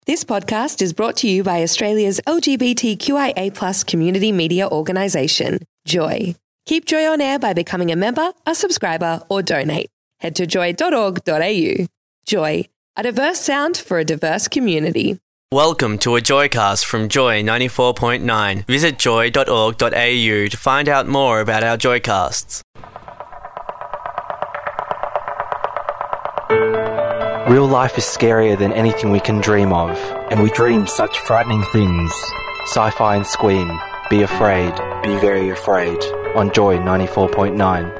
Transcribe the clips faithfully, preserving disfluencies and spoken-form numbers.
This podcast is brought to you by Australia's L G B T Q I A plus community media organisation, Joy. Keep Joy on air by becoming a member, a subscriber, or donate. Head to joy dot org dot a u. Joy, a diverse sound for a diverse community. Welcome to a Joycast from Joy ninety-four point nine. Visit joy dot org dot a u to find out more about our Joycasts. Real life is scarier than anything we can dream of, and we dream such frightening things. Sci-fi and Squeam. Be afraid. Be very afraid. On Joy ninety-four point nine.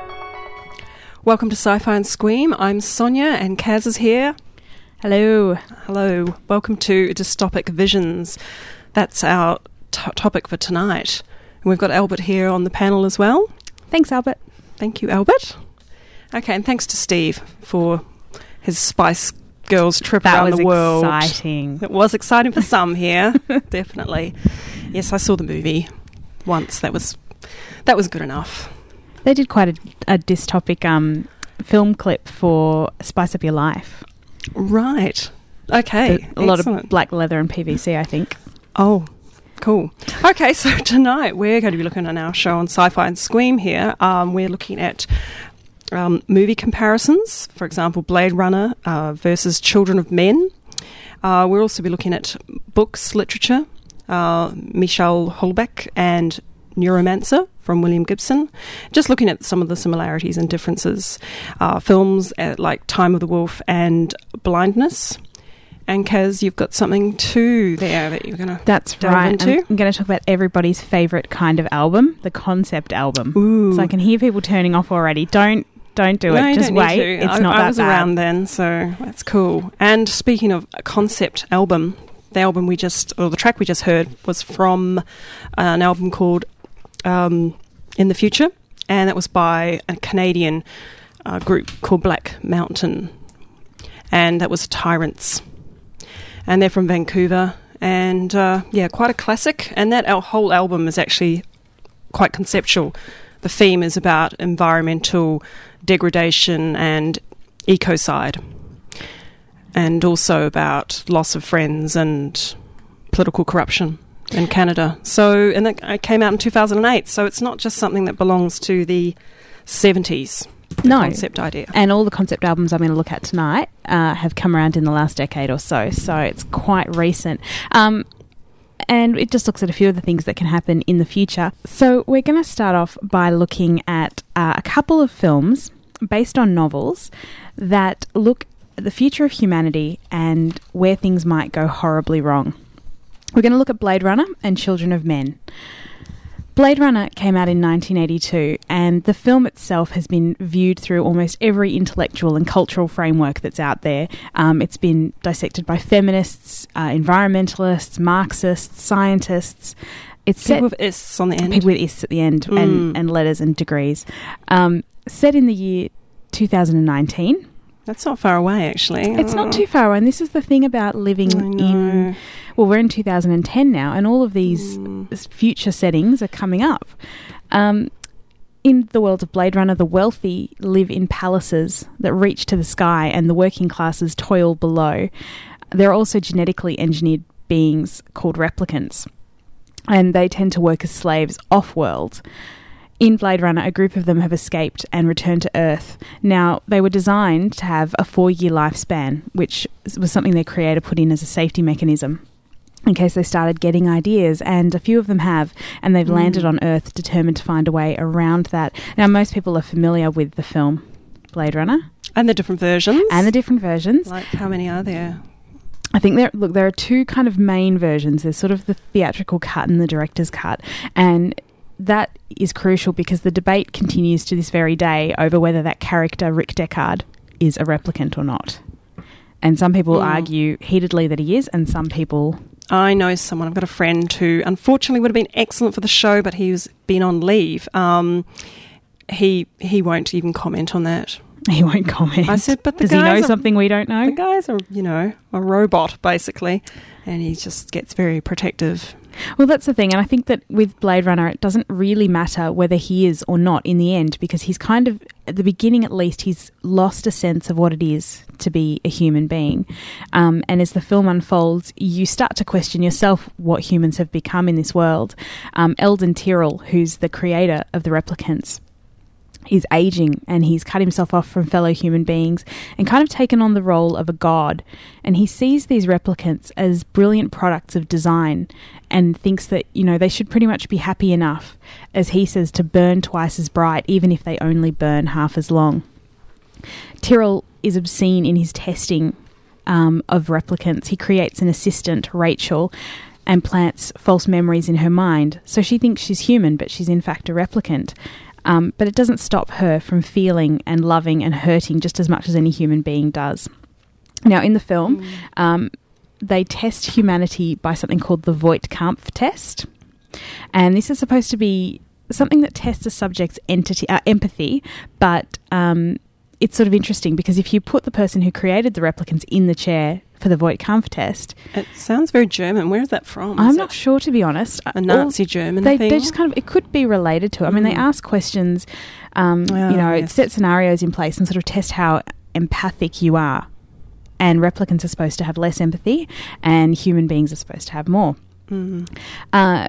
Welcome to Sci-Fi and Squeam. I'm Sonia and Kaz is here. Hello. Hello. Welcome to Dystopic Visions. That's our t- topic for tonight. And we've got Albert here on the panel as well. Thanks, Albert. Thank you, Albert. Okay, and thanks to Steve for his Spice Girls trip that around was the world. Exciting. It was exciting for some here, definitely. Yes, I saw the movie once. That was that was good enough. They did quite a, a dystopic um, film clip for Spice Up Your Life. Right. Okay. A, a lot Excellent. of black leather and P V C, I think. Oh, cool. Okay, so tonight we're going to be looking at our show on Sci-Fi and Squeam here. Um, we're looking at um, movie comparisons, for example, Blade Runner uh, versus Children of Men. Uh, we'll also be looking at books, literature, uh, Michel Houellebecq and Neuromancer from William Gibson, just looking at some of the similarities and differences. Uh, films uh, like Time of the Wolf and Blindness. And Kaz, you've got something too there that you're going to That's delve right. into. I'm, I'm going to talk about everybody's favourite kind of album, the concept album. Ooh. So I can hear people turning off already. Don't don't do no, it. you Just don't wait. need to. It's I, not I that was bad. around then, so that's cool. And speaking of a concept album, the album we just, or the track we just heard was from an album called um, In the Future, and that was by a Canadian uh, group called Black Mountain, and that was Tyrants, and they're from Vancouver, and uh, yeah, quite a classic. And that al- whole album is actually quite conceptual. The theme is about environmental degradation and ecocide, and also about loss of friends and political corruption in Canada. So, and that came out in two thousand eight, so it's not just something that belongs to the seventies. No. Concept idea. And all the concept albums I'm going to look at tonight uh, have come around in the last decade or so, so it's quite recent. Um, and it just looks at a few of the things that can happen in the future. So we're going to start off by looking at uh, a couple of films based on novels that look at the future of humanity and where things might go horribly wrong. We're going to look at Blade Runner and Children of Men. Blade Runner came out in nineteen eighty-two, and the film itself has been viewed through almost every intellectual and cultural framework that's out there. Um, it's been dissected by feminists, uh, environmentalists, Marxists, scientists. It's set People with S on the end. People with S at the end Mm. and, and letters and degrees. Um, set in the year two thousand nineteen. That's not far away, actually. It's Oh. not too far away, and this is the thing about living I know. in... Well, we're in two thousand ten now, and all of these Mm. future settings are coming up. Um, in the world of Blade Runner, the wealthy live in palaces that reach to the sky, and the working classes toil below. There are also genetically engineered beings called replicants, and they tend to work as slaves off-world. In Blade Runner, a group of them have escaped and returned to Earth. Now, they were designed to have a four-year lifespan, which was something their creator put in as a safety mechanism in case they started getting ideas, and a few of them have, and they've mm. landed on Earth determined to find a way around that. Now, most people are familiar with the film Blade Runner. And the different versions. And the different versions. Like, how many are there? I think there, look, there are two kind of main versions. There's sort of the theatrical cut and the director's cut, and that is crucial because the debate continues to this very day over whether that character, Rick Deckard, is a replicant or not. And some people mm. argue heatedly that he is, and some people... I know someone, I've got a friend who unfortunately would have been excellent for the show, but he's been on leave. Um, he he won't even comment on that. He won't comment. I said, but the does he know guys are- something we don't know? The guy's a, you know, a robot, basically, and he just gets very protective. Well, that's the thing, and I think that with Blade Runner, it doesn't really matter whether he is or not in the end, because he's kind of, at the beginning at least, he's lost a sense of what it is to be a human being. Um, and as the film unfolds, you start to question yourself what humans have become in this world. Um, Eldon Tyrrell, who's the creator of the replicants, he's aging and he's cut himself off from fellow human beings and kind of taken on the role of a god. And he sees these replicants as brilliant products of design and thinks that, you know, they should pretty much be happy enough, as he says, to burn twice as bright, even if they only burn half as long. Tyrrell is obscene in his testing um, of replicants. He creates an assistant, Rachel, and plants false memories in her mind. So she thinks she's human, but she's in fact a replicant. Um, but it doesn't stop her from feeling and loving and hurting just as much as any human being does. Now, in the film, mm. um, they test humanity by something called the Voight-Kampff test. And this is supposed to be something that tests a subject's entity, uh, empathy, but um, it's sort of interesting because if you put the person who created the replicants in the chair for the Voight-Kampff test... It sounds very German. Where is that from? I'm is not sure, to be honest. A Nazi All, German they, thing? They just kind of... It could be related to it. I mean, mm. they ask questions, um, oh, you know, yes. set scenarios in place and sort of test how empathic you are. And replicants are supposed to have less empathy and human beings are supposed to have more. Mm. Uh,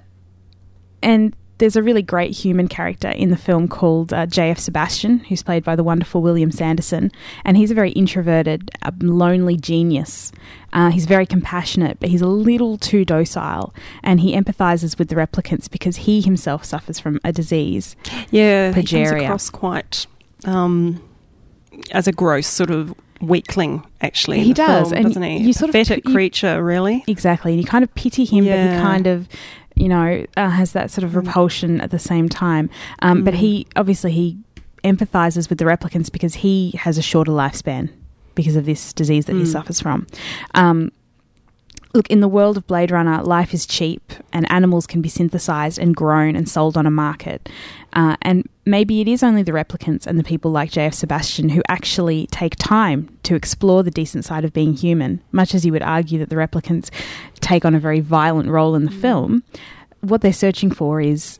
and... There's a really great human character in the film called uh, J F Sebastian, who's played by the wonderful William Sanderson, and he's a very introverted, uh, lonely genius. Uh, he's very compassionate, but he's a little too docile, and he empathises with the replicants because he himself suffers from a disease. Yeah, progeria. He comes across quite um, as a gross sort of weakling, actually. He does, film, and doesn't he? You a sort pathetic of, you, creature, really. Exactly, and you kind of pity him, yeah. but he kind of... you know, uh, has that sort of repulsion at the same time. Um, mm. But he, obviously, he empathises with the replicants because he has a shorter lifespan because of this disease that mm. he suffers from. Um, look, in the world of Blade Runner, life is cheap and animals can be synthesised and grown and sold on a market. Uh, and maybe it is only the replicants and the people like J F Sebastian who actually take time to explore the decent side of being human, much as you would argue that the replicants take on a very violent role in the mm. film. What they're searching for is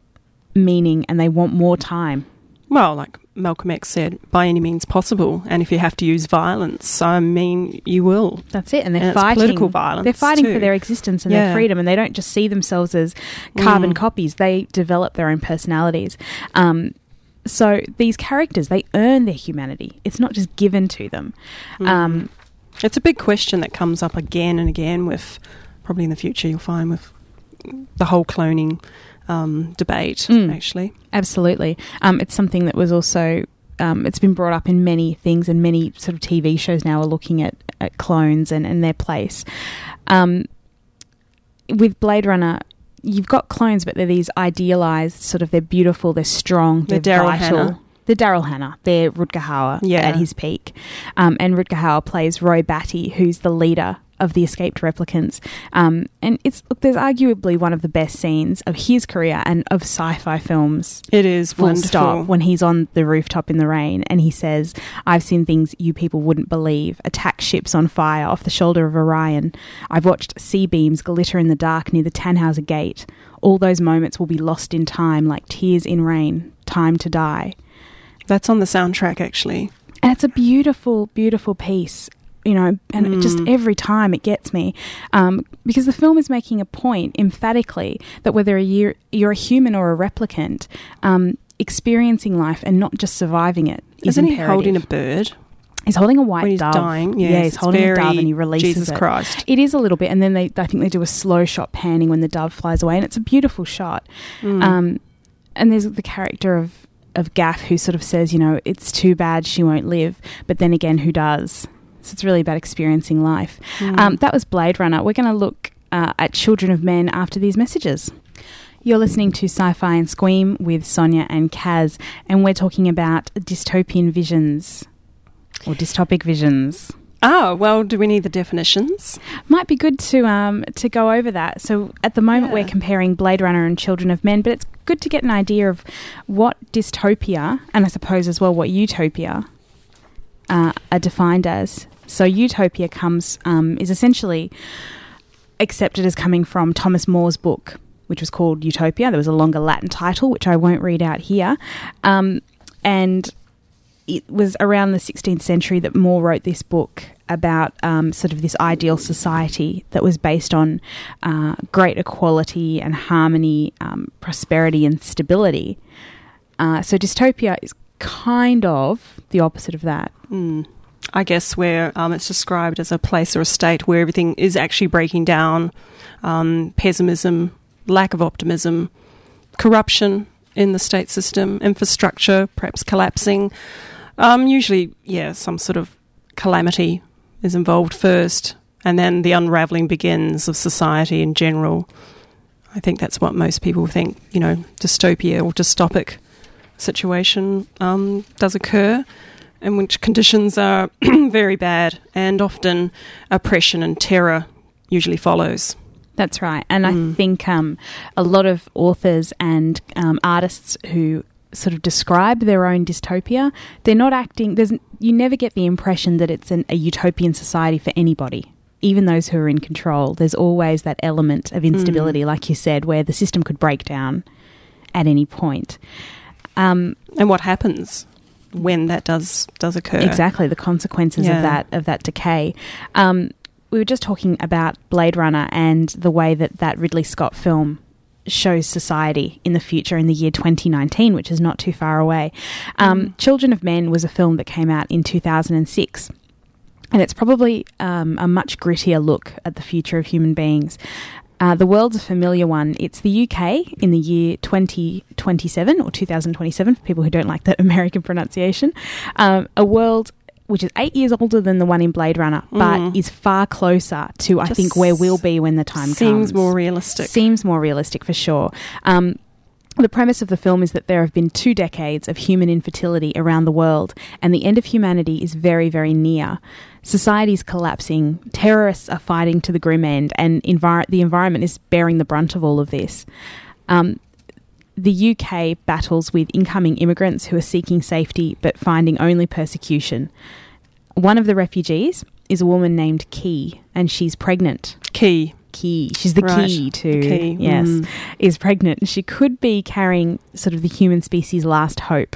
meaning and they want more time. Well, like Malcolm X said, by any means possible. And if you have to use violence, I mean, you will. That's it. And they're and fighting. Political violence. They're fighting too. for their existence and yeah. their freedom. And they don't just see themselves as carbon mm. copies. They develop their own personalities. Um, so these characters, they earn their humanity. It's not just given to them. Mm. Um, it's a big question that comes up again and again with, probably in the future you'll find, with the whole cloning um, debate, mm, actually. Absolutely. Um, it's something that was also, um, it's been brought up in many things, and many sort of T V shows now are looking at, at clones and, and their place. Um, with Blade Runner, you've got clones, but they're these idealised, sort of, they're beautiful, they're strong, they're, they're Daryl vital. Hannah. They're Daryl Hannah. They're Rutger Hauer yeah. at his peak. Um, and Rutger Hauer plays Roy Batty, who's the leader of the escaped replicants. Um, and it's look, there's arguably one of the best scenes of his career and of sci-fi films. It is full wonderful. Stop, when he's on the rooftop in the rain and he says, "I've seen things you people wouldn't believe. Attack ships on fire off the shoulder of Orion. I've watched sea beams glitter in the dark near the Tannhauser Gate. All those moments will be lost in time like tears in rain. Time to die." That's on the soundtrack, actually. And it's a beautiful, beautiful piece. You know, and mm. just every time it gets me, um, because the film is making a point emphatically that whether you're, you're a human or a replicant, um, experiencing life and not just surviving it is Isn't imperative. he holding a bird? He's holding a white when he's dove. dying, yes, yeah, he's holding a dove and he releases Jesus it. Christ. It is a little bit, and then they, I think they do a slow shot panning when the dove flies away, and it's a beautiful shot. Mm. Um, and there's the character of of Gaff who sort of says, you know, it's too bad she won't live, but then again, who does? So it's really about experiencing life. Mm. Um, that was Blade Runner. We're going to look uh, at Children of Men after these messages. You're listening to Sci-Fi and Squeam with Sonia and Kaz, and we're talking about dystopian visions or dystopic visions. Oh, well, do we need the definitions? Might be good to um to go over that. So at the moment yeah. we're comparing Blade Runner and Children of Men, but it's good to get an idea of what dystopia, and I suppose as well what utopia, uh, are defined as. So utopia comes um, is essentially accepted as coming from Thomas More's book, which was called Utopia. There was a longer Latin title, which I won't read out here. Um, and it was around the sixteenth century that More wrote this book about um, sort of this ideal society that was based on uh, great equality and harmony, um, prosperity and stability. Uh, so dystopia is kind of the opposite of that. Mm. I guess where um, it's described as a place or a state where everything is actually breaking down, um, pessimism, lack of optimism, corruption in the state system, infrastructure perhaps collapsing. Um, usually, yeah, some sort of calamity is involved first, and then the unravelling begins of society in general. I think that's what most people think, you know, dystopia or dystopic situation um, does occur, in which conditions are very bad, and often oppression and terror usually follows. That's right. And Mm. I think um, a lot of authors and um, artists who sort of describe their own dystopia, they're not acting, there's, you never get the impression that it's an, a utopian society for anybody, even those who are in control. There's always that element of instability, mm. like you said, where the system could break down at any point. Um, and what happens when that does does occur? Exactly, the consequences yeah. of that of that decay. Um, we were just talking about Blade Runner and the way that that Ridley Scott film shows society in the future in the year twenty nineteen, which is not too far away. Um, mm. Children of Men was a film that came out in two thousand six. And it's probably um, a much grittier look at the future of human beings. Uh, the world's a familiar one. It's the U K in the year twenty twenty-seven or two thousand twenty-seven, for people who don't like that American pronunciation. Um, a world which is eight years older than the one in Blade Runner, but mm. is far closer to, I Just think, where we'll be when the time seems comes. Seems more realistic. Seems more realistic, for sure. Um, the premise of the film is that there have been two decades of human infertility around the world, and the end of humanity is very, very near. Society's collapsing, terrorists are fighting to the grim end, and envir- the environment is bearing the brunt of all of this. Um, the U K battles with incoming immigrants who are seeking safety but finding only persecution. One of the refugees is a woman named Key, and she's pregnant. Key. Key. She's the right. key to, the key. yes, mm. is pregnant. She could be carrying sort of the human species' last hope.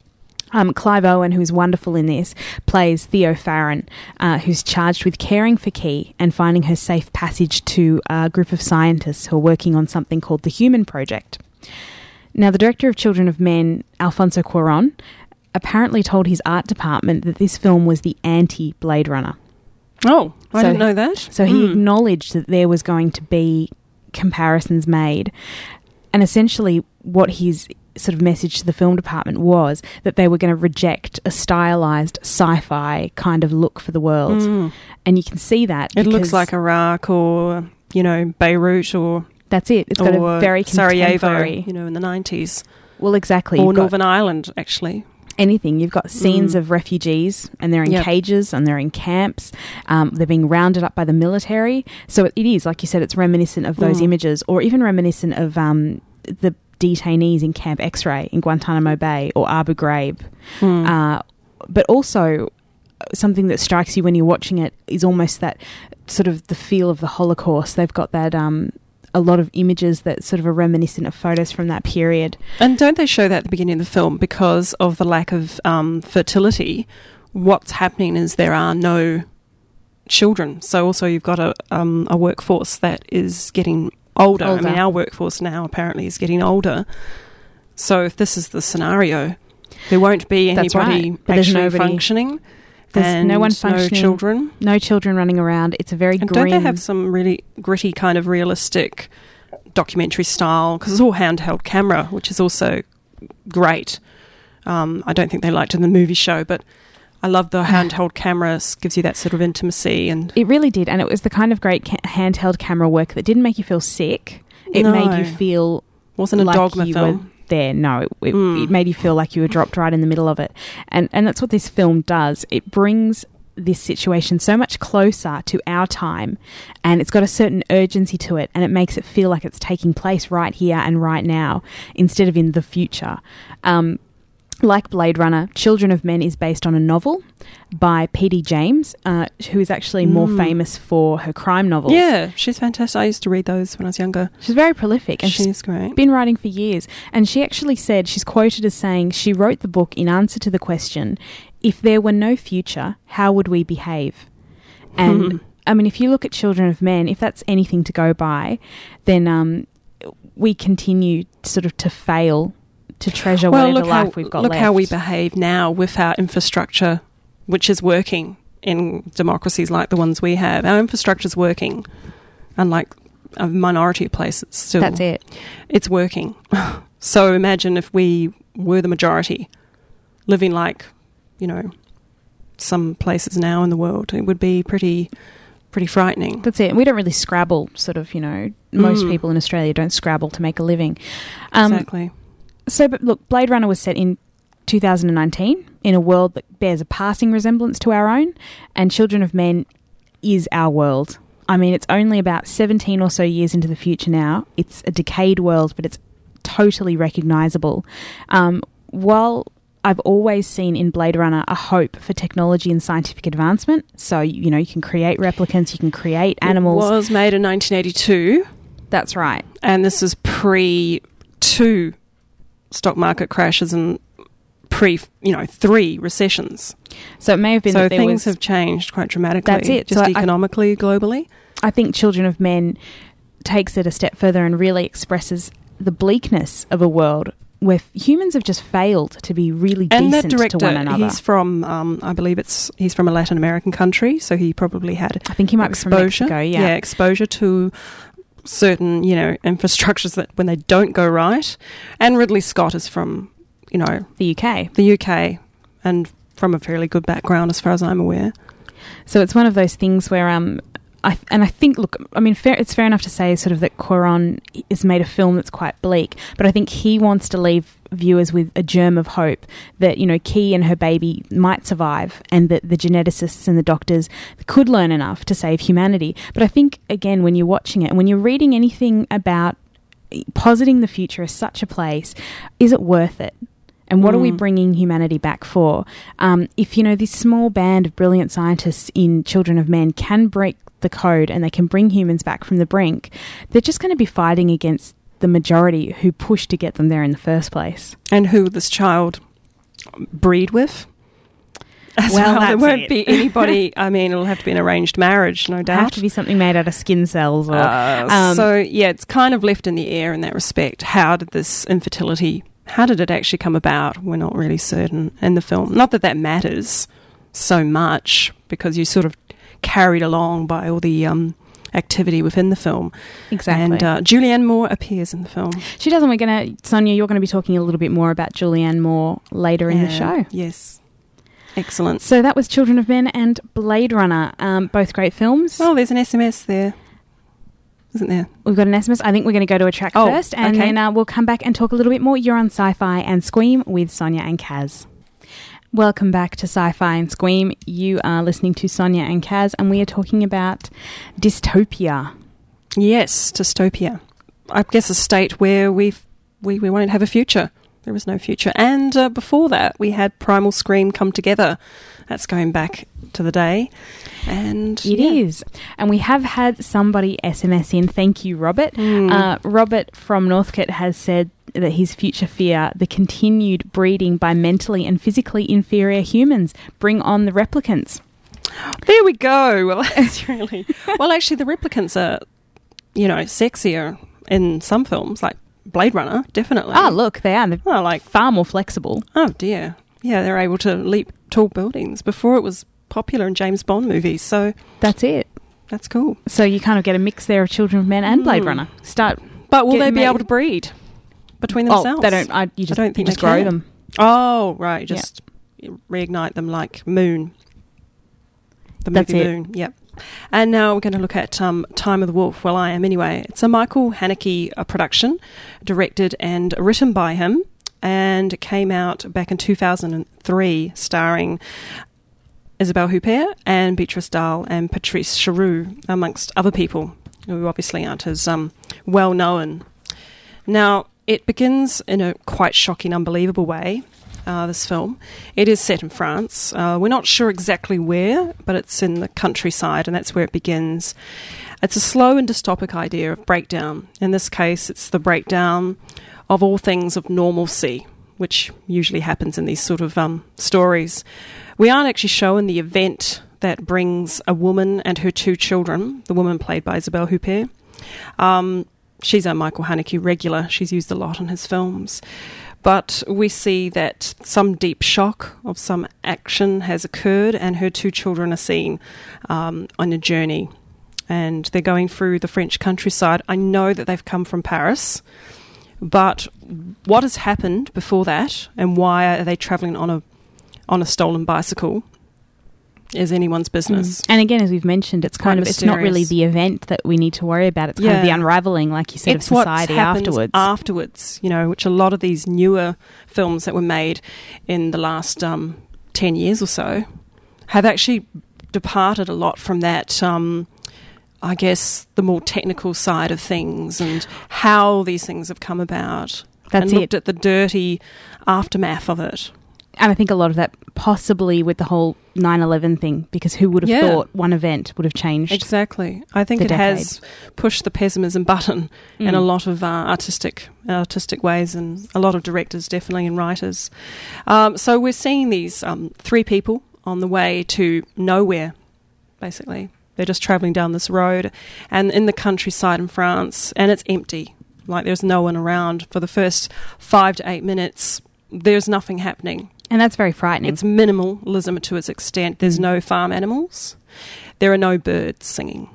Um, Clive Owen, who is wonderful in this, plays Theo Farron, uh, who's charged with caring for Key and finding her safe passage to a group of scientists who are working on something called the Human Project. Now, the director of Children of Men, Alfonso Cuarón, apparently told his art department that this film was the anti-Blade Runner. Oh, I so, didn't know that. So he mm. acknowledged that there was going to be comparisons made. And essentially what his sort of message to the film department was that they were going to reject a stylized sci-fi kind of look for the world. Mm. And you can see that. It looks like Iraq or, you know, Beirut or... That's it. It's got a very contemporary... Sarajevo, you know, in the nineties. Well, exactly. Or Northern Ireland, actually. Anything. You've got scenes mm. of refugees, and they're in yep. cages and they're in camps. Um, they're being rounded up by the military. So it is, like you said, it's reminiscent of those mm. images, or even reminiscent of um, the detainees in Camp X-Ray in Guantanamo Bay or Abu Ghraib. Mm. Uh, but also something that strikes you when you're watching it is almost that sort of the feel of the Holocaust. They've got that... Um, a lot of images that sort of are reminiscent of photos from that period. And don't they show that at the beginning of the film because of the lack of um, fertility? What's happening is there are no children. So also you've got a um, a workforce that is getting older. older. I mean, our workforce now apparently is getting older. So if this is the scenario, there won't be anybody right. actually nobody, functioning. There's and no one functioning. No children. No children running around. It's a very and grim... don't they have some really gritty kind of realistic documentary style? Because it's all handheld camera, which is also great. Um, I don't think they liked it in the movie show, but I love the handheld cameras. Gives you that sort of intimacy. And it really did. And it was the kind of great ca- handheld camera work that didn't make you feel sick. It no. made you feel... Wasn't a like dogma you film. Were there. No, it, it, mm. it made you feel like you were dropped right in the middle of it. And and that's what this film does. It brings this situation so much closer to our time, and it's got a certain urgency to it, and it makes it feel like it's taking place right here and right now instead of in the future. Um, Like Blade Runner, Children of Men is based on a novel by P D James, uh, who is actually more Mm. famous for her crime novels. Yeah, she's fantastic. I used to read those when I was younger. She's very prolific, and she's She's great. been writing for years. And she actually said, she's quoted as saying, she wrote the book in answer to the question, if there were no future, how would we behave? And, Hmm. I mean, if you look at Children of Men, if that's anything to go by, then um, we continue sort of to fail to treasure Well, whatever look how, life we've got look left. how we behave now with our infrastructure, which is working in democracies like the ones we have. Our infrastructure is working, unlike a minority of places. Still, That's it. It's working. So imagine if we were the majority, living like, you know, some places now in the world. It would be pretty, pretty frightening. That's it. We don't really Scrabble, sort of, you know, most Mm. people in Australia don't Scrabble to make a living. Um, Exactly. So, but look, Blade Runner was set in two thousand nineteen in a world that bears a passing resemblance to our own, and Children of Men is our world. I mean, it's only about seventeen or so years into the future now. It's a decayed world, but it's totally recognisable. Um, while I've always seen in Blade Runner a hope for technology and scientific advancement, so, you know, you can create replicants, you can create animals. It was made in nineteen eighty-two, That's right. and this is pre two stock market crashes and pre, you know, three recessions. So it may have been So that there things was... have changed quite dramatically. That's it. Just So I- economically, globally. I think Children of Men takes it a step further and really expresses the bleakness of a world where f- humans have just failed to be really And that decent director, to one another. he's from, um, I believe it's he's from a Latin American country, so he probably had I think he might exposure. be from Mexico, yeah. exposure to certain, you know, infrastructures that when they don't go right. And Ridley Scott is from, you know, The U K. the U K and from a fairly good background as far as I'm aware. So it's one of those things where, um, I and I think, look, I mean, fair, it's fair enough to say sort of that Cuarón has made a film that's quite bleak, but I think he wants to leave viewers with a germ of hope that, you know, Key and her baby might survive, and that the geneticists and the doctors could learn enough to save humanity. But I think, again, when you're watching it and when you're reading anything about positing the future as such a place, is it worth it? And what mm. are we bringing humanity back for? Um, if, you know, this small band of brilliant scientists in Children of Men can break the code and they can bring humans back from the brink, they're just going to be fighting against the majority who pushed to get them there in the first place. And who this child breed with? As Well, well, there that's won't it. be anybody. I mean, it'll have to be an arranged marriage, no doubt. Have to be something made out of skin cells. Or, Uh, um, so, yeah, it's kind of left in the air in that respect. How did this infertility, how did it actually come about? We're not really certain in the film. Not that that matters so much, because you're sort of carried along by all the um, activity within the film. Exactly. And uh, Julianne Moore appears in the film. She doesn't. We're going to, Sonia, you're going to be talking a little bit more about Julianne Moore later in the Yeah, show. Yes. Excellent. So that was Children of Men and Blade Runner, um, both great films. Oh, there's an S M S there, isn't there? We've got an S M S. I think we're going to go to a track Oh, first, and okay. then uh, we'll come back and talk a little bit more. You're on Sci-Fi and Squeam with Sonia and Kaz. Welcome back to Sci-Fi and Squeam. You are listening to Sonia and Kaz, and we are talking about dystopia. Yes, dystopia. I guess a state where we've, we we won't have a future. There is no future. And uh, before that, we had Primal Scream Come Together. That's going back to the day. And It is. And we have had somebody S M S in. Thank you, Robert. Mm. Uh, Robert from Northcote has said that his future fear, the continued breeding by mentally and physically inferior humans. Bring on the replicants. There we go. Well, that's really... Well, actually, the replicants are, you know, sexier in some films, like Blade Runner, definitely. Oh, look, they are. They're Oh, like, far more flexible. oh, dear. Yeah, they're able to leap tall buildings. Before it was popular in James Bond movies, so That's it. that's cool. So you kind of get a mix there of Children of Men and Blade Mm. Runner. Start. But will Get they be ma- able to breed between Oh, themselves? they don't. I, you just, don't think you just they grow can. them. Oh, right. Just reignite them like Moon. The That's movie it. Moon, yep. And now we're going to look at um, Time of the Wolf. Well, I am anyway. It's a Michael Haneke uh, production, directed and written by him, and it came out back in two thousand three, starring Isabelle Huppert and Beatrice Dahl and Patrice Cheroux, amongst other people who obviously aren't as um, well known. Now, it begins in a quite shocking, unbelievable way. uh, this film. It is set in France. Uh, we're not sure exactly where, but it's in the countryside, and that's where it begins. It's a slow and dystopic idea of breakdown. In this case, it's the breakdown of all things of normalcy, which usually happens in these sort of um, stories. We aren't actually shown the event that brings a woman and her two children, the woman played by Isabelle Huppert. Um, she's a Michael Haneke regular. She's used a lot in his films. But we see that some deep shock of some action has occurred, and her two children are seen um, on a journey. And they're going through the French countryside. I know that they've come from Paris, but what has happened before that, and why are they travelling on a on a stolen bicycle, is anyone's business. Mm. And again, as we've mentioned, it's kind Quite of, it's not really the event that we need to worry about. It's kind Yeah. of the unravelling, like you said, It's of society what happens afterwards. Afterwards, you know, which a lot of these newer films that were made in the last um, ten years or so have actually departed a lot from that, um, I guess, the more technical side of things and how these things have come about. That's and looked it. at the dirty aftermath of it. And I think a lot of that possibly with the whole nine eleven thing, because who would have Yeah. thought one event would have changed? Exactly. I think the it has pushed the pessimism button in Mm. a lot of uh, artistic artistic ways, and a lot of directors definitely, and writers. Um, so we're seeing these um, three people on the way to nowhere, basically. They're just travelling down this road and in the countryside in France, and it's empty. Like, there's no one around. For the first five to eight minutes, there's nothing happening. And that's very frightening. It's minimalism to its extent. There's no farm animals. There are no birds singing.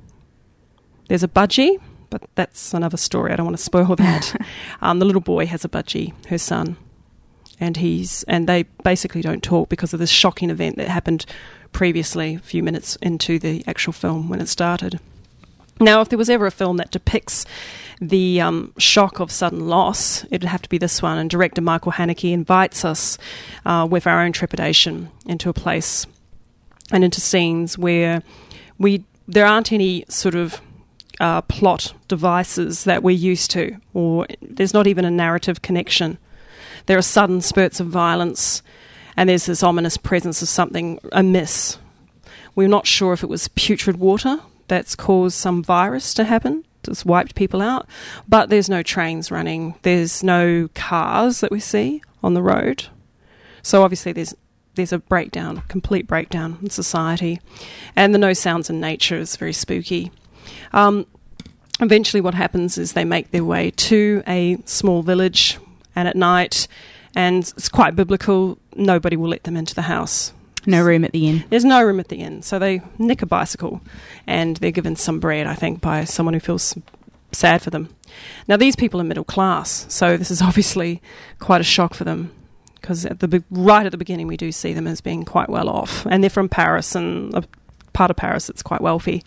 There's a budgie, but that's another story. I don't want to spoil that. um, the little boy has a budgie, her son, and he's and they basically don't talk because of this shocking event that happened previously, a few minutes into the actual film when it started. Now, if there was ever a film that depicts the um, shock of sudden loss, it would have to be this one. And director Michael Haneke invites us uh, with our own trepidation into a place and into scenes where we there aren't any sort of uh, plot devices that we're used to, or there's not even a narrative connection. There are sudden spurts of violence, and there's this ominous presence of something amiss. We're not sure if it was putrid water that's caused some virus to happen, just wiped people out, but there's no trains running, there's no cars that we see on the road. So obviously there's there's a breakdown, complete breakdown in society, and the no sounds in nature is very spooky. Um, eventually what happens is they make their way to a small village, and at night, and it's quite biblical, nobody will let them into the house. No room at the inn. There's no room at the inn. So they nick a bicycle, and they're given some bread, I think, by someone who feels sad for them. Now, these people are middle class, so this is obviously quite a shock for them, because at the be- right at the beginning we do see them as being quite well off, and they're from Paris, and a part of Paris that's quite wealthy.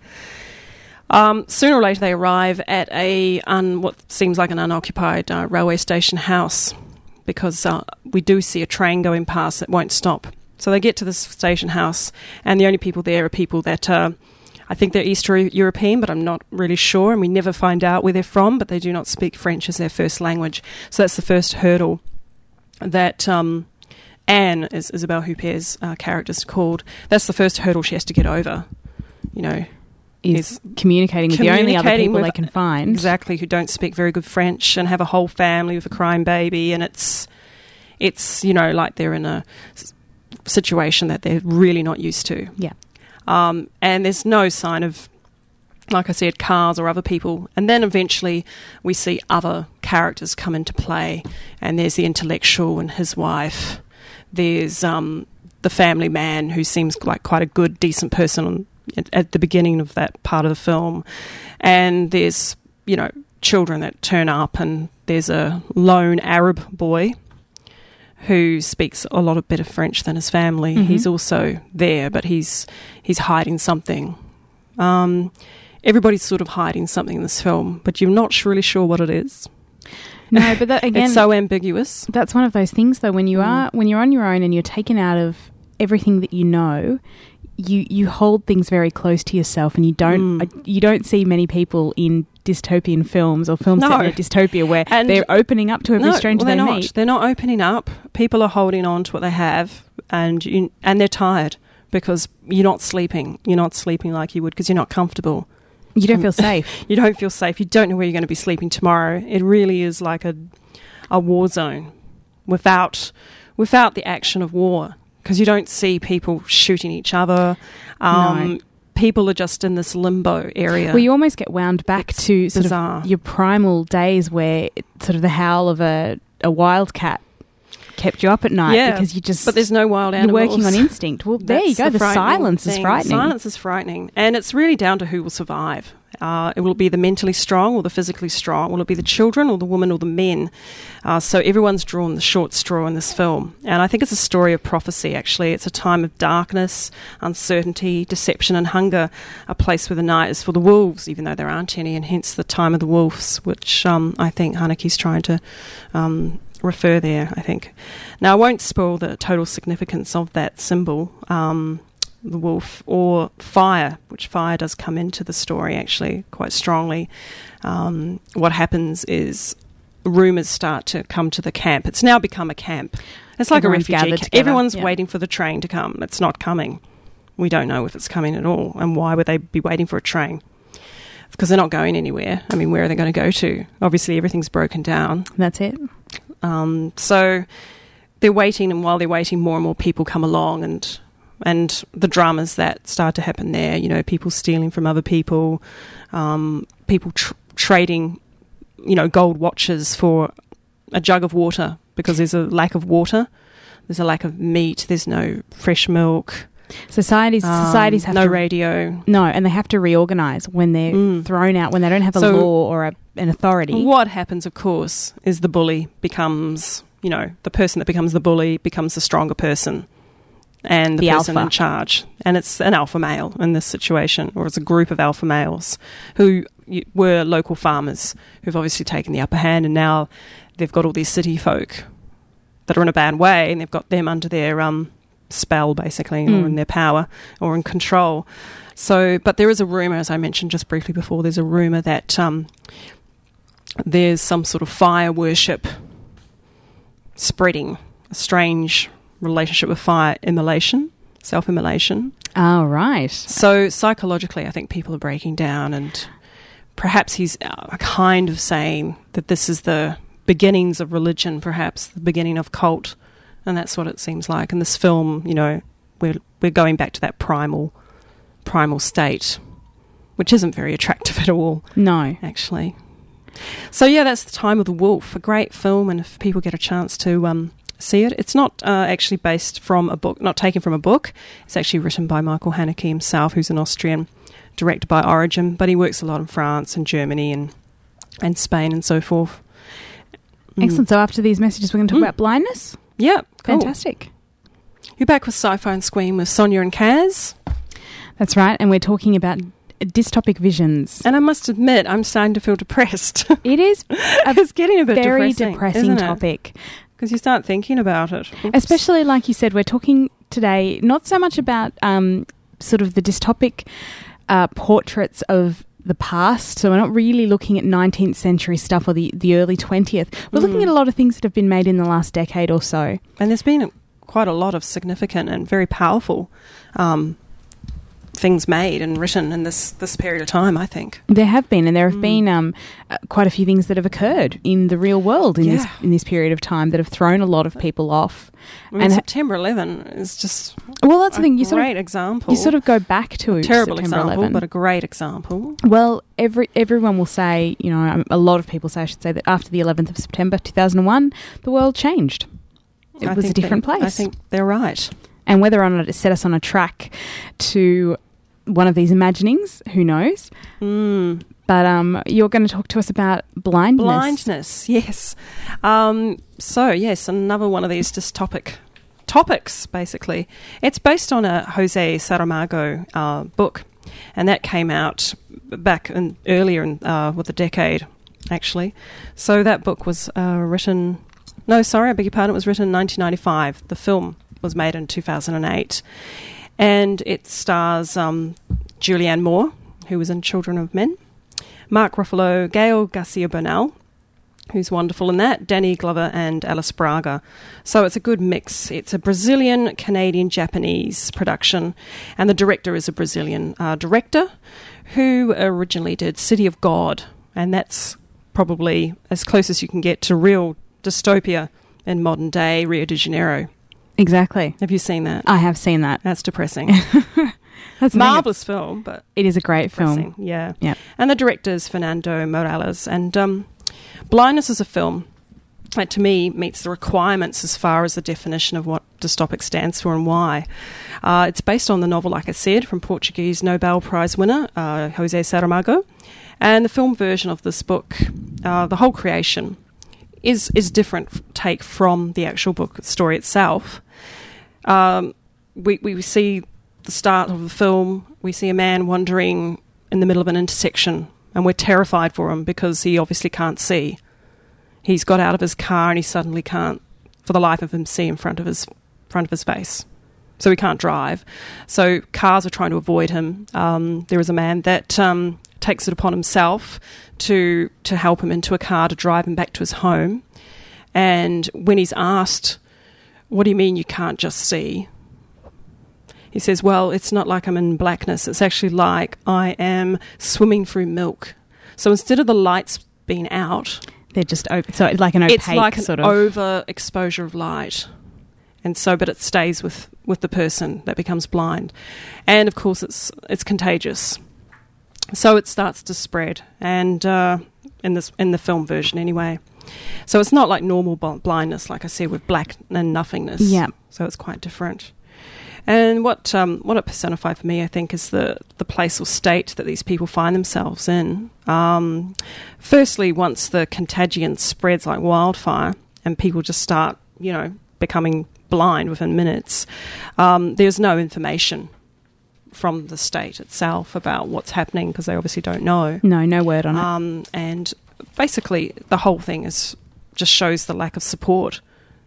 Um, sooner or later they arrive at a un- what seems like an unoccupied uh, railway station house, because uh, we do see a train going past that won't stop. So they get to this station house, and the only people there are people that uh, I think they're Eastern European, but I'm not really sure, and we never find out where they're from, but they do not speak French as their first language. So that's the first hurdle that um, Anne, as Isabelle Huppert's uh, character is called, that's the first hurdle she has to get over, you know. Is is communicating with the only other communicating people with- they can find. Exactly, who don't speak very good French and have a whole family with a crying baby, and it's, it's you know, like they're in a s- situation that they're really not used to. Yeah. Um, and there's no sign of, like I said, cars or other people. And then eventually we see other characters come into play, and there's the intellectual and his wife. There's um, the family man who seems like quite a good, decent person on, at, at the beginning of that part of the film. And there's, you know, children that turn up, and there's a lone Arab boy who speaks a lot of better French than his family. Mhm. He's also there, but he's he's hiding something. Um, everybody's sort of hiding something in this film, but you're not really sure what it is. No, but that, again, It's so ambiguous. that's one of those things, though, when you Mm. are when you're on your own and you're taken out of everything that you know, you you hold things very close to yourself, and you don't Mm. you don't see many people in dystopian films or films No. set in a dystopia where And- they're opening up to every No, stranger well, they're they not. meet. They're not opening up. People are holding on to what they have, and you, and they're tired because you're not sleeping. You're not sleeping like you would because you're not comfortable. You don't feel safe. You don't feel safe. You don't know where you're going to be sleeping tomorrow. It really is like a a war zone without without the action of war, because you don't see people shooting each other. Um, No. People are just in this limbo area. Well, you almost get wound back It's to sort bizarre. of your primal days where it, sort of the howl of a, a wildcat kept you up at night Yeah, because you just but there's no wild you're animals. working on instinct. Well, there you That's go. The, frightening silence is thing. frightening. Silence is frightening, and it's really down to who will survive. Uh, it will be the mentally strong or the physically strong. Will it be the children or the women or the men? Uh, so everyone's drawn the short straw in this film, and I think it's a story of prophecy. Actually, it's a time of darkness, uncertainty, deception, and hunger. A place where the night is for the wolves, even though there aren't any, and hence the time of the wolves, which um, I think Haneke's trying to um, refer there. I think. Now, I won't spoil the total significance of that symbol. Um, the wolf, or fire, which fire does come into the story actually quite strongly. Um, what happens is rumours start to come to the camp. It's now become a camp. It's like Everyone's a refugee gathered camp. together, Everyone's yeah. waiting for the train to come. It's not coming. We don't know if it's coming at all. And why would they be waiting for a train? Because they're not going anywhere. I mean, where are they going to go to? Obviously, everything's broken down. That's it. Um, so they're waiting, and while they're waiting, more and more people come along, and and the dramas that start to happen there. You know, people stealing from other people, um, people tr- trading, you know, gold watches for a jug of water because there's a lack of water. There's a lack of meat. There's no fresh milk. Societies um, societies have no to radio. no, and they have to reorganise when they're Mm. thrown out, when they don't have a So- law or a, an authority. What happens, of course, is the bully becomes, you know, the person that becomes the bully becomes the stronger person and the, The person alpha. in charge. And it's an alpha male in this situation, or it's a group of alpha males who y- were local farmers who've obviously taken the upper hand, and now they've got all these city folk that are in a bad way, and they've got them under their um, spell, basically, Mm. or in their power, or in control. So, but there is a rumour, as I mentioned just briefly before, there's a rumour that um, there's some sort of fire worship spreading, a strange relationship with fire, immolation, self-immolation. Oh, right. So psychologically, I think people are breaking down, and perhaps he's uh, kind of saying that this is the beginnings of religion, perhaps the beginning of cult, and that's what it seems like. In this film, you know, we're we're going back to that primal, primal state, which isn't very attractive at all, No. actually. So yeah, that's The Time of the Wolf, a great film, and if people get a chance to um, see it, it's not uh, actually based from a book, not taken from a book. It's actually written by Michael Haneke himself, who's an Austrian, directed by Origin, but he works a lot in France and Germany and and Spain and so forth. Mm. Excellent. So after these messages, we're going to talk Mm. about blindness. Yeah, cool. Fantastic. You're back with Sci-Fi and Squeam with Sonia and Kaz. That's right. And we're talking about dystopic visions. And I must admit, I'm starting to feel depressed. It is It's getting a bit very depressing, depressing isn't it? topic. Because you start thinking about it. Oops. Especially, like you said, we're talking today not so much about um, sort of the dystopic uh, portraits of the past. So we're not really looking at nineteenth century stuff or the, the early twentieth. We're looking Mm. at a lot of things that have been made in the last decade or so. And there's been quite a lot of significant and very powerful um, things made and written in this, this period of time, I think. There have been, and there have Mm. been um, uh, quite a few things that have occurred in the real world in this Yeah. in this period of time that have thrown a lot of people off. I mean, And ha- September eleventh is just Well, that's a the thing. You great sort of example. you sort of go back to terrible September example, eleventh. but a great example. Well, every everyone will say, you know, um, a lot of people say, I should say, that after the eleventh of September two thousand one, the world changed. It I was a think different they- place. I think they're right. And whether or not it set us on a track to one of these imaginings, who knows? Mm. But um, you're going to talk to us about blindness. Blindness, yes. Um, so, yes, another one of these dystopic topics, basically. It's based on a Jose Saramago uh, book, and that came out back in, earlier in uh, with the decade, actually. So that book was uh, written... No, sorry, I beg your pardon. It was written in nineteen ninety-five. The film was made in two thousand eight. And it stars um, Julianne Moore, who was in Children of Men, Mark Ruffalo, Gael Garcia Bernal, who's wonderful in that, Danny Glover and Alice Braga. So it's a good mix. It's a Brazilian, Canadian, Japanese production, and the director is a Brazilian uh, director who originally did City of God, and that's probably as close as you can get to real dystopia in modern day Rio de Janeiro. Exactly. Have you seen that? I have seen that. That's depressing. That's Marvellous film, but it is a great depressing. film. Yeah. Yep. And the director is Fernando Morales, and um, Blindness is a film that to me meets the requirements as far as the definition of what dystopic stands for and why. Uh, it's based on the novel, like I said, from Portuguese Nobel Prize winner uh, José Saramago, and the film version of this book, uh, the whole creation, is is different f- take from the actual book story itself. Um, we we see the start of the film. We see a man wandering in the middle of an intersection, and we're terrified for him because he obviously can't see. He's got out of his car and he suddenly can't, for the life of him, see in front of his front of his face. So he can't drive. So cars are trying to avoid him. Um, there is a man that um, takes it upon himself to to help him into a car to drive him back to his home. And when he's asked, "What do you mean you can't just see?" he says, "Well, it's not like I'm in blackness. It's actually like I am swimming through milk." So instead of the lights being out, they're just op- so it's like an opaque it's like an sort of overexposure of light, and so but it stays with, with the person that becomes blind, and of course it's it's contagious. So it starts to spread, and uh, in this in the film version anyway. So it's not like normal bl- blindness, like I said, with black and nothingness. Yeah. So it's quite different. And what um, what it personified for me, I think, is the, the place or state that these people find themselves in. Um, firstly, once the contagion spreads like wildfire and people just start, you know, becoming blind within minutes, um, there's no information from the state itself about what's happening because they obviously don't know. No, no word on it. Um, and basically, the whole thing is just shows the lack of support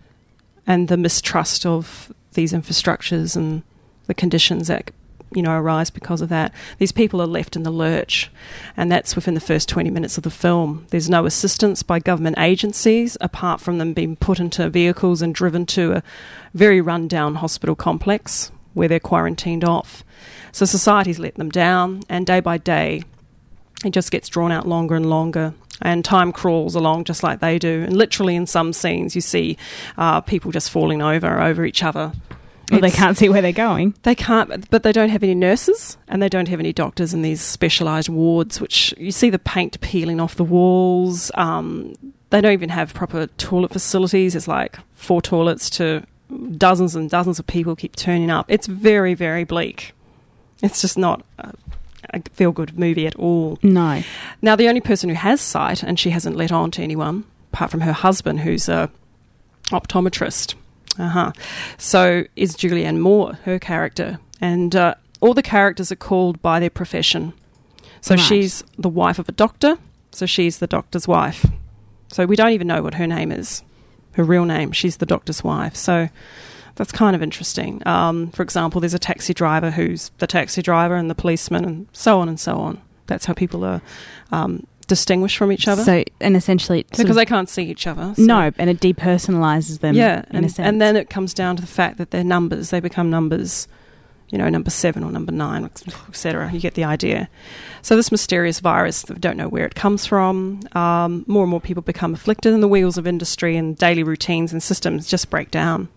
and the mistrust of these infrastructures and the conditions that, you know, arise because of that. These people are left in the lurch, and that's within the first twenty minutes of the film. There's no assistance by government agencies apart from them being put into vehicles and driven to a very run-down hospital complex where they're quarantined off. So society's let them down, and day by day it just gets drawn out longer and longer, and time crawls along just like they do. And literally in some scenes you see uh, people just falling over over each other. Well, they can't see where they're going. They can't, but they don't have any nurses and they don't have any doctors in these specialised wards, which you see the paint peeling off the walls. Um, they don't even have proper toilet facilities. It's like four toilets to dozens and dozens of people keep turning up. It's very, very bleak. It's just not a, a feel-good movie at all. No. Now, the only person who has sight, and she hasn't let on to anyone, apart from her husband, who's a optometrist, uh-huh. so is Julianne Moore, her character. And uh, all the characters are called by their profession. So Right. she's the wife of a doctor, so she's the doctor's wife. So we don't even know what her name is, her real name. She's the doctor's wife. So that's kind of interesting. Um, for example, there's a taxi driver who's the taxi driver and the policeman and so on and so on. That's how people are um, distinguished from each other. So, and essentially... it sort because of- they can't see each other. So. No, and it depersonalises them. Yeah, in and, a sense. and then it comes down to the fact that they're numbers. They become numbers, you know, number seven or number nine, et cetera. You get the idea. So this mysterious virus, we don't know where it comes from. Um, more and more people become afflicted, and the wheels of industry and daily routines and systems just break down.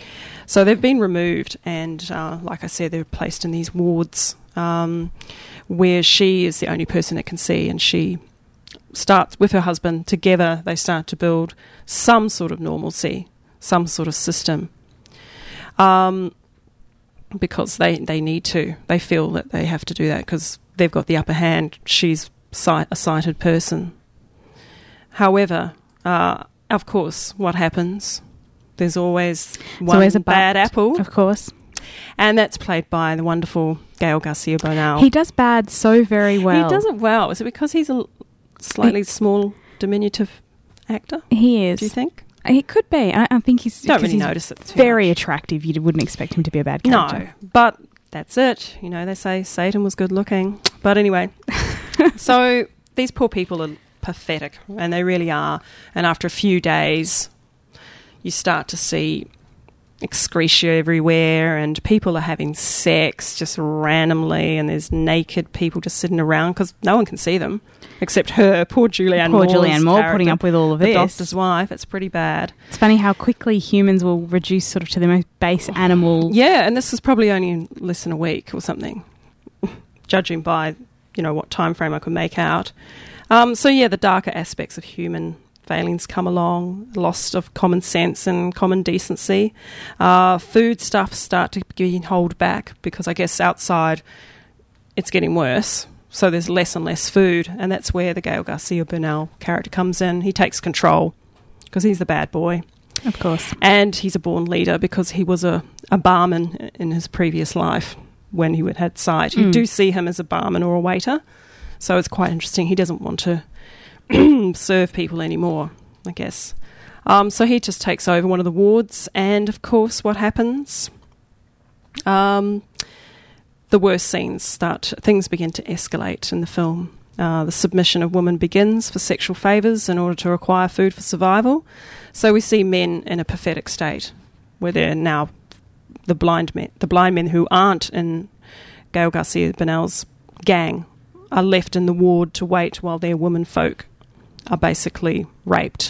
So they've been removed, and uh, like I said, they're placed in these wards um, where she is the only person that can see, and she starts with her husband. Together they start to build some sort of normalcy, some sort of system, um, because they, they need to. They feel that they have to do that because they've got the upper hand. She's sight, a sighted person. However, uh, of course, what happens? There's always one always a bad but, apple, Of course. and that's played by the wonderful Gael Garcia Bernal. He does bad so very well. He does it well. Is it because he's a slightly small, diminutive actor? He is. Do you think? He could be. I, I think he's... Don't 'cause really he's notice it too very much. attractive. You wouldn't expect him to be a bad character. No, but that's it. You know, they say Satan was good looking. But anyway, so these poor people are pathetic, and they really are. And after a few days, you start to see excretia everywhere, and people are having sex just randomly, and there's naked people just sitting around because no one can see them except her, poor Julianne Moore. Poor Julianne Moore putting up with all of the this. The doctor's wife. It's pretty bad. It's funny how quickly humans will reduce sort of to the most base animal. Yeah, and this is probably only in less than a week or something, judging by, you know, what time frame I could make out. Um, so, yeah, the darker aspects of human failings come along, loss of common sense and common decency. Uh, food stuff start to be held back because I guess outside it's getting worse. So there's less and less food, and that's where the Gael Garcia Bernal character comes in. He takes control because he's the bad boy. Of course. And he's a born leader because he was a, a barman in his previous life when he had, had sight. Mm. You do see him as a barman or a waiter, so it's quite interesting. He doesn't want to serve people anymore, I guess. Um, so he just takes over one of the wards, and of course what happens? Um, the worst scenes start, things begin to escalate in the film. Uh, the submission of women begins for sexual favours in order to acquire food for survival. So we see men in a pathetic state where they're now the blind men, the blind men who aren't in Gael Garcia Bernal's gang are left in the ward to wait while their women folk are basically raped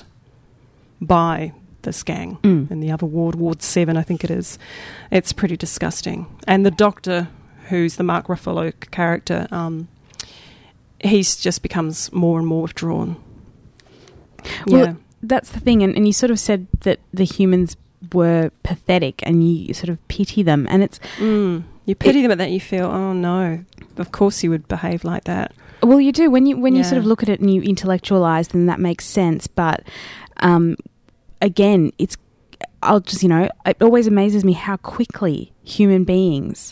by this gang mm. in the other ward, Ward seven, I think it is. It's pretty disgusting. And the doctor, who's the Mark Ruffalo character, um, he's just becomes more and more withdrawn. Well, yeah. That's the thing, and, and you sort of said that the humans were pathetic and you sort of pity them, and it's... Mm. You pity it, them at that, you feel, oh no, of course you would behave like that. Well, you do. When you when yeah. you sort of look at it and you intellectualise, then that makes sense. But um, again, it's, I'll just, you know, it always amazes me how quickly human beings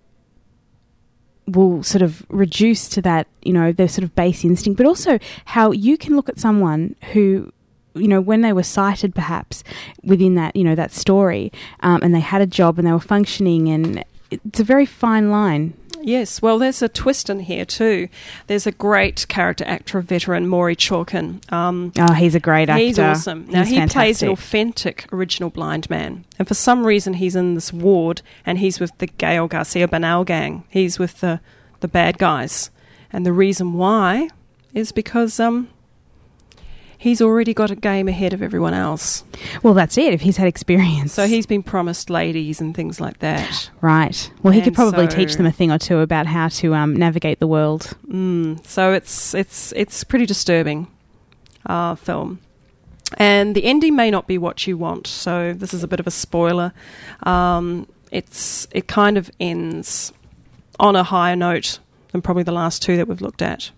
will sort of reduce to that, you know, their sort of base instinct, but also how you can look at someone who, you know, when they were sighted perhaps within that, you know, that story, um, and they had a job and they were functioning, and it's a very fine line. Yes, well, there's a twist in here too. There's a great character actor veteran, Maury Churkin. Um, oh, he's a great actor. He's awesome. Now, he's he fantastic. plays an authentic original blind man. And for some reason, he's in this ward and he's with the Gael Garcia Bernal gang. He's with the, the bad guys. And the reason why is because... um. He's already got a game ahead of everyone else. Well, that's it, if he's had experience. So he's been promised ladies and things like that. Right. Well, he and could probably so, teach them a thing or two about how to um, navigate the world. Mm, so it's it's it's pretty disturbing uh, film. And the ending may not be what you want, so this is a bit of a spoiler. Um, it's It kind of ends on a higher note than probably the last two that we've looked at,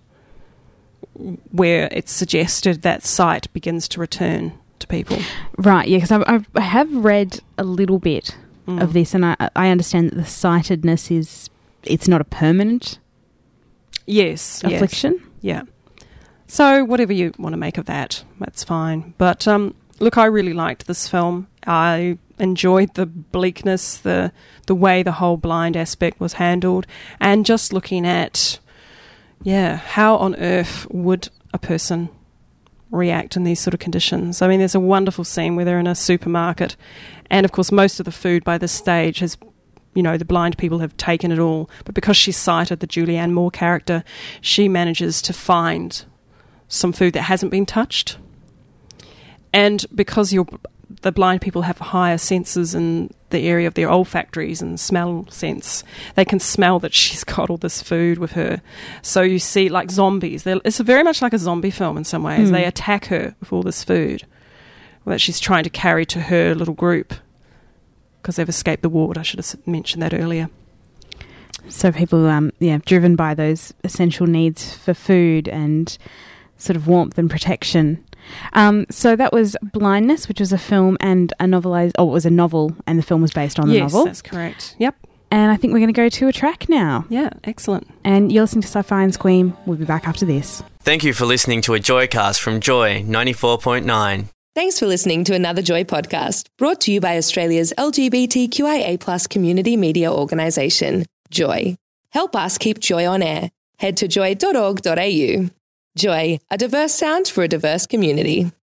where it's suggested that sight begins to return to people. Right, yeah, because I, I have read a little bit mm. of this, and I, I understand that the sightedness is, it's not a permanent yes affliction. Yes, yeah. So whatever you want to make of that, that's fine. But um, look, I really liked this film. I enjoyed the bleakness, the the way the whole blind aspect was handled, and just looking at... Yeah, how on earth would a person react in these sort of conditions? I mean, there's a wonderful scene where they're in a supermarket, and of course most of the food by this stage has, you know, the blind people have taken it all, but because she's sighted, the Julianne Moore character, she manages to find some food that hasn't been touched. And because you're, the blind people have higher senses in the area of their olfactories and smell sense, they can smell that she's got all this food with her. So you see, like zombies, They're, it's very much like a zombie film in some ways. Mm. They attack her with all this food that she's trying to carry to her little group because they've escaped the ward. I should have mentioned that earlier. So people, um, yeah, driven by those essential needs for food and sort of warmth and protection. Um, so that was Blindness, which was a film and a novelized. Oh, it was a novel, and the film was based on the yes, novel. Yes, that's correct. Yep. And I think we're going to go to a track now. Yeah, excellent. And you're listening to Sci-Fi and Squeam. We'll be back after this. Thank you for listening to a Joycast from Joy ninety-four point nine. Thanks for listening to another Joy podcast, brought to you by Australia's L G B T Q I A plus community media organisation, Joy. Help us keep Joy on air. Head to joy dot org dot a u. Joy, a diverse sound for a diverse community.